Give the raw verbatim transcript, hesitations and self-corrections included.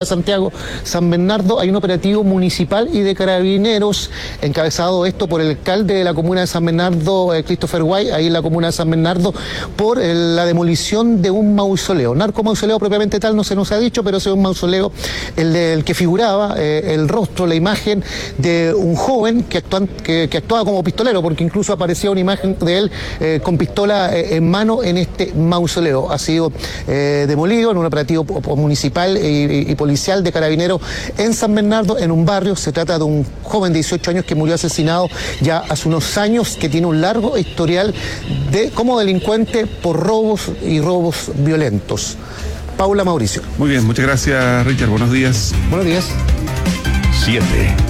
Santiago, San Bernardo, hay un operativo municipal y de carabineros, encabezado esto por el alcalde de la comuna de San Bernardo, eh, Christopher White, ahí en la comuna de San Bernardo, por eh, la demolición de un mausoleo. Narcomausoleo propiamente tal no se nos ha dicho, pero ese es un mausoleo el, el que figuraba eh, el rostro, la imagen de un joven que, actúan, que, que actuaba como pistolero, porque incluso aparecía una imagen de él eh, con pistola eh, en mano en este mausoleo. Ha sido eh, demolido en un operativo municipal y, y policial de carabineros en San Bernardo, en un barrio. Se trata de un joven de dieciocho años que murió asesinado ya hace unos años, que tiene un largo historial de como delincuente por robos y robos violentos. Paula, Mauricio. Muy bien, muchas gracias, Richard. Buenos días. Buenos días. siete